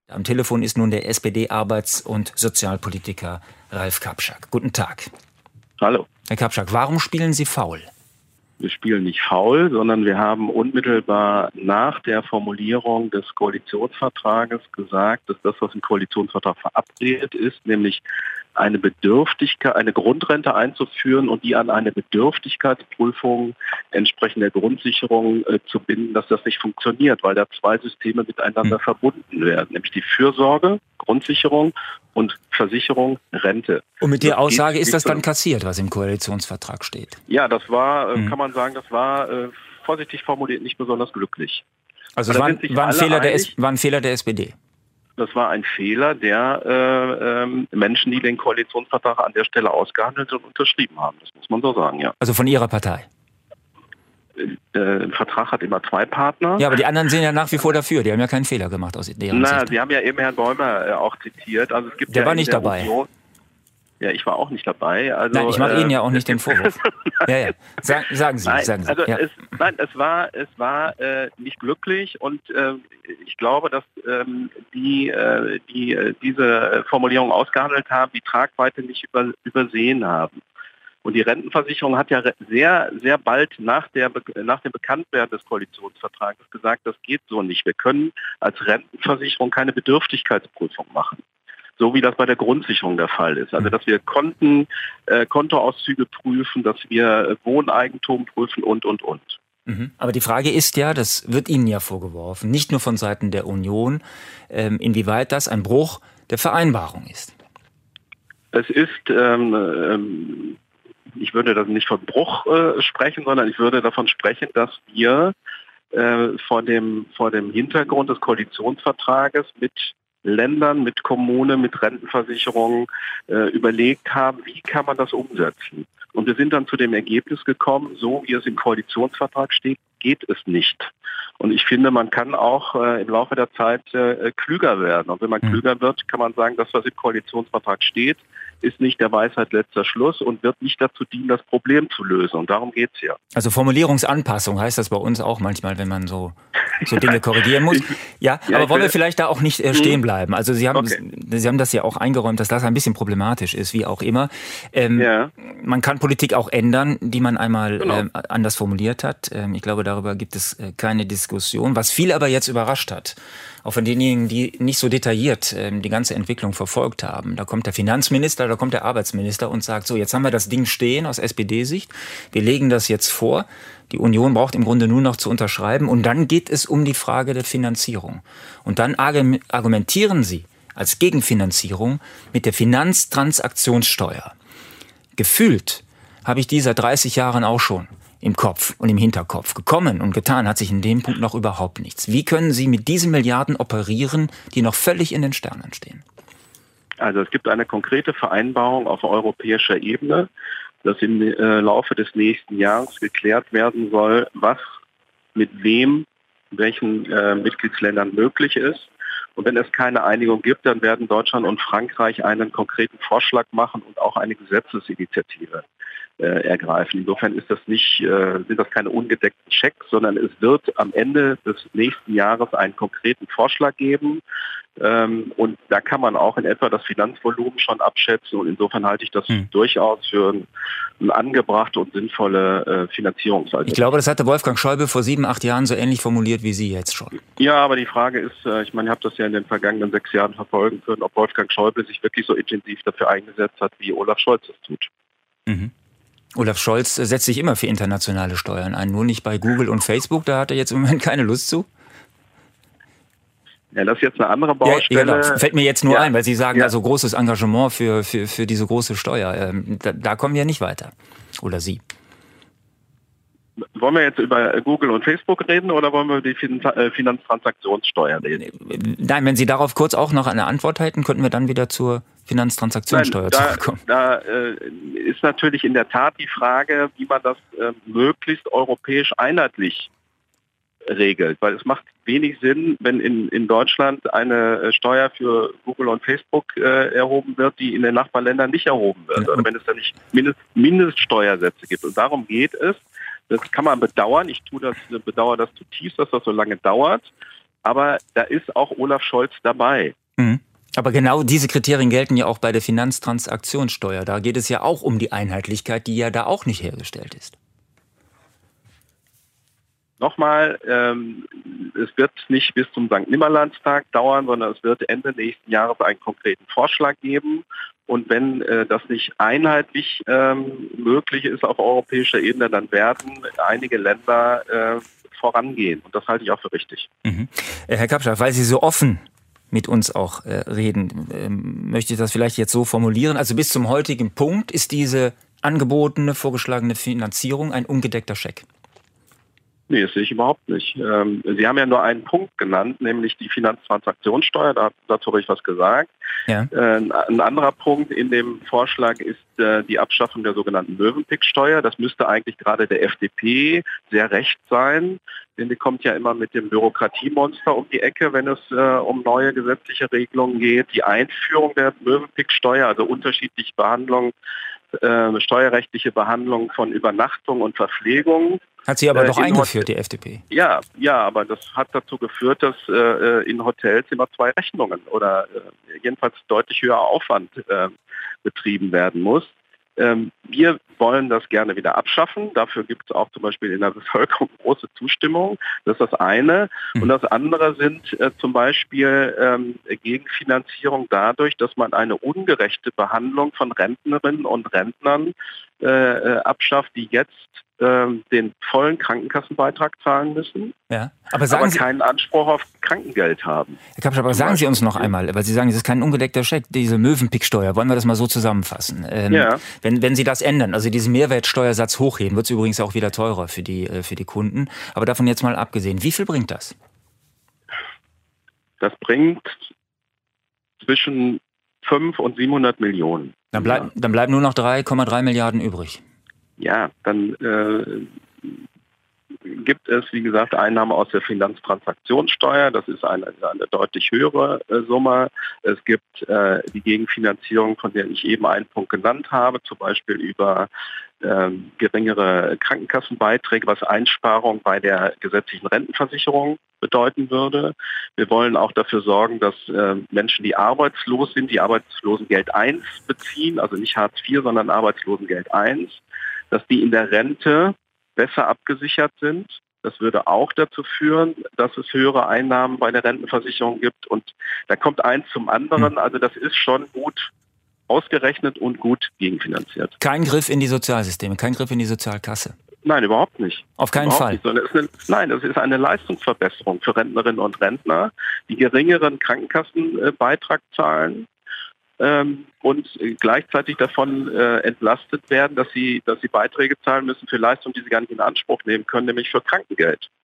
Am Telefon ist nun der SPD-Arbeits- und Sozialpolitiker Ralf Kapschak. Guten Tag. Hallo. Herr Kapschak, warum spielen Sie faul? Wir spielen nicht faul, sondern wir haben unmittelbar nach der Formulierung des Koalitionsvertrages gesagt, dass das, was im Koalitionsvertrag verabredet ist, nämlich eine Grundrente einzuführen und die an eine Bedürftigkeitsprüfung entsprechend der Grundsicherung zu binden, dass das nicht funktioniert, weil da zwei Systeme miteinander verbunden werden, nämlich die Fürsorge, Grundsicherung und Versicherung, Rente. Und mit der Aussage ist das dann kassiert, was im Koalitionsvertrag steht? Ja, das war, kann man sagen, das war vorsichtig formuliert nicht besonders glücklich. Also es war ein Fehler der SPD? Das war ein Fehler der Menschen, die den Koalitionsvertrag an der Stelle ausgehandelt und unterschrieben haben. Das muss man so sagen, ja. Also von Ihrer Partei? Ein Vertrag hat immer zwei Partner. Ja, aber die anderen sind ja nach wie vor dafür. Die haben ja keinen Fehler gemacht aus deren Sicht. Sie haben ja eben Herrn Bäumer auch zitiert. Also es gibt der war nicht dabei. Union, ja, ich war auch nicht dabei. Also, nein, ich mache Ihnen ja auch nicht den Vorwurf. Ja. Sagen Sie. Also ja. Es war nicht glücklich und ich glaube, dass diese Formulierung ausgehandelt haben, die Tragweite nicht übersehen haben. Und die Rentenversicherung hat ja sehr, sehr bald nach dem Bekanntwerden des Koalitionsvertrages gesagt, das geht so nicht. Wir können als Rentenversicherung keine Bedürftigkeitsprüfung machen. So wie das bei der Grundsicherung der Fall ist. Also dass wir Kontoauszüge prüfen, dass wir Wohneigentum prüfen und. Aber die Frage ist ja, das wird Ihnen ja vorgeworfen, nicht nur von Seiten der Union, inwieweit das ein Bruch der Vereinbarung ist. Es ist, ich würde das nicht von Bruch sprechen, sondern ich würde davon sprechen, dass wir vor dem Hintergrund des Koalitionsvertrages mit Ländern, mit Kommunen, mit Rentenversicherungen überlegt haben, wie kann man das umsetzen. Und wir sind dann zu dem Ergebnis gekommen, so wie es im Koalitionsvertrag steht, geht es nicht. Und ich finde, man kann auch im Laufe der Zeit klüger werden. Und wenn man klüger wird, kann man sagen, das, was im Koalitionsvertrag steht, ist nicht der Weisheit letzter Schluss und wird nicht dazu dienen, das Problem zu lösen. Und darum geht es ja. Also Formulierungsanpassung heißt das bei uns auch manchmal, wenn man so Dinge korrigieren muss. Aber wollen wir vielleicht da auch nicht stehen bleiben? Also Sie haben das ja auch eingeräumt, dass das ein bisschen problematisch ist, wie auch immer. Man kann Politik auch ändern, die man einmal anders formuliert hat. Ich glaube, darüber gibt es keine Diskussion. Was viele aber jetzt überrascht hat, auch von denjenigen, die nicht so detailliert die ganze Entwicklung verfolgt haben. Da kommt der Finanzminister, da kommt der Arbeitsminister und sagt, so, jetzt haben wir das Ding stehen aus SPD-Sicht. Wir legen das jetzt vor. Die Union braucht im Grunde nur noch zu unterschreiben. Und dann geht es um die Frage der Finanzierung. Und dann argumentieren Sie als Gegenfinanzierung mit der Finanztransaktionssteuer. Gefühlt habe ich die seit 30 Jahren auch schon im Kopf und im Hinterkopf. Gekommen und getan hat sich in dem Punkt noch überhaupt nichts. Wie können Sie mit diesen Milliarden operieren, die noch völlig in den Sternen stehen? Also es gibt eine konkrete Vereinbarung auf europäischer Ebene, dass im Laufe des nächsten Jahres geklärt werden soll, was mit wem, welchen Mitgliedsländern möglich ist. Und wenn es keine Einigung gibt, dann werden Deutschland und Frankreich einen konkreten Vorschlag machen und auch eine Gesetzesinitiative ergreifen. Insofern sind das keine ungedeckten Schecks, sondern es wird am Ende des nächsten Jahres einen konkreten Vorschlag geben. Und da kann man auch in etwa das Finanzvolumen schon abschätzen. Und insofern halte ich das durchaus für eine angebrachte und sinnvolle Finanzierungsalternative. Ich glaube, das hatte Wolfgang Schäuble vor 7, 8 Jahren so ähnlich formuliert wie Sie jetzt schon. Ja, aber die Frage ist, ich meine, ich habe das ja in den vergangenen 6 Jahren verfolgen können, ob Wolfgang Schäuble sich wirklich so intensiv dafür eingesetzt hat, wie Olaf Scholz es tut. Olaf Scholz setzt sich immer für internationale Steuern ein, nur nicht bei Google und Facebook, da hat er jetzt im Moment keine Lust zu. Ja, das ist jetzt eine andere Baustelle. Ja, genau. Fällt mir jetzt nur ein, weil Sie sagen, also großes Engagement für diese große Steuer. Da kommen wir nicht weiter. Oder Sie. Wollen wir jetzt über Google und Facebook reden oder wollen wir über die Finanztransaktionssteuer reden? Nein, wenn Sie darauf kurz auch noch eine Antwort hätten, könnten wir dann wieder zur Finanztransaktionssteuer zurückkommen. Da ist natürlich in der Tat die Frage, wie man das möglichst europäisch einheitlich regelt. Weil es macht wenig Sinn, wenn in Deutschland eine Steuer für Google und Facebook erhoben wird, die in den Nachbarländern nicht erhoben wird. Oder wenn es da nicht Mindeststeuersätze gibt. Und darum geht es. Das kann man bedauern. Ich bedauere das zutiefst, dass das so lange dauert. Aber da ist auch Olaf Scholz dabei. Aber genau diese Kriterien gelten ja auch bei der Finanztransaktionssteuer. Da geht es ja auch um die Einheitlichkeit, die ja da auch nicht hergestellt ist. Nochmal, es wird nicht bis zum Sankt Nimmerleinstag dauern, sondern es wird Ende nächsten Jahres einen konkreten Vorschlag geben. Und wenn das nicht einheitlich möglich ist auf europäischer Ebene, dann werden einige Länder vorangehen. Und das halte ich auch für richtig. Herr Kapschaf, weil Sie so offen mit uns auch reden, möchte ich das vielleicht jetzt so formulieren. Also bis zum heutigen Punkt ist diese angebotene, vorgeschlagene Finanzierung ein ungedeckter Scheck. Nee, das sehe ich überhaupt nicht. Sie haben ja nur einen Punkt genannt, nämlich die Finanztransaktionssteuer. Dazu habe ich was gesagt. Ja. Ein anderer Punkt in dem Vorschlag ist die Abschaffung der sogenannten Mövenpick-Steuer. Das müsste eigentlich gerade der FDP sehr recht sein, denn die kommt ja immer mit dem Bürokratiemonster um die Ecke, wenn es um neue gesetzliche Regelungen geht. Die Einführung der Mövenpick-Steuer, also unterschiedliche Behandlung, steuerrechtliche Behandlung von Übernachtung und Verpflegung. Hat sie aber doch eingeführt, die FDP. Ja, aber das hat dazu geführt, dass in Hotels immer 2 Rechnungen oder jedenfalls deutlich höherer Aufwand betrieben werden muss. Wir wollen das gerne wieder abschaffen. Dafür gibt es auch zum Beispiel in der Bevölkerung große Zustimmung. Das ist das eine. Und das andere sind zum Beispiel Gegenfinanzierung dadurch, dass man eine ungerechte Behandlung von Rentnerinnen und Rentnern abschafft, die jetzt den vollen Krankenkassenbeitrag zahlen müssen, ja. aber keinen Anspruch auf Krankengeld haben. Herr Kapsch, aber sagen Sie uns noch einmal, weil Sie sagen, das ist kein ungedeckter Scheck, diese Mövenpick-Steuer, wollen wir das mal so zusammenfassen? Wenn Sie das ändern, also diesen Mehrwertsteuersatz hochheben, wird es übrigens auch wieder teurer für die Kunden, aber davon jetzt mal abgesehen, wie viel bringt das? Das bringt zwischen 500 und 700 Millionen. Dann bleiben nur noch 3,3 Milliarden übrig. Ja, dann gibt es, wie gesagt, Einnahmen aus der Finanztransaktionssteuer. Das ist eine deutlich höhere Summe. Es gibt die Gegenfinanzierung, von der ich eben einen Punkt genannt habe, zum Beispiel über geringere Krankenkassenbeiträge, was Einsparung bei der gesetzlichen Rentenversicherung bedeuten würde. Wir wollen auch dafür sorgen, dass Menschen, die arbeitslos sind, die Arbeitslosengeld 1 beziehen, also nicht Hartz IV, sondern Arbeitslosengeld 1, dass die in der Rente besser abgesichert sind. Das würde auch dazu führen, dass es höhere Einnahmen bei der Rentenversicherung gibt. Und da kommt eins zum anderen. Also das ist schon gut ausgerechnet und gut gegenfinanziert. Kein Griff in die Sozialsysteme, kein Griff in die Sozialkasse? Nein, überhaupt nicht. Auf keinen Fall? Das ist eine Leistungsverbesserung für Rentnerinnen und Rentner, die geringeren Krankenkassenbeitrag zahlen und gleichzeitig davon entlastet werden, dass sie Beiträge zahlen müssen für Leistungen, die sie gar nicht in Anspruch nehmen können, nämlich für Krankengeld.